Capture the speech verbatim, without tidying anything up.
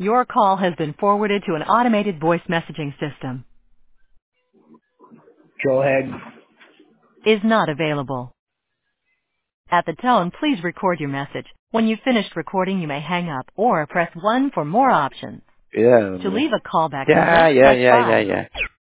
Your call has been forwarded to an automated voice messaging system. Go ahead. Is not available. At the tone, please record your message. When you've finished recording, you may hang up or press one for more options. Yeah. To leave a callback Yeah, number, yeah, press yeah, yeah, five. yeah.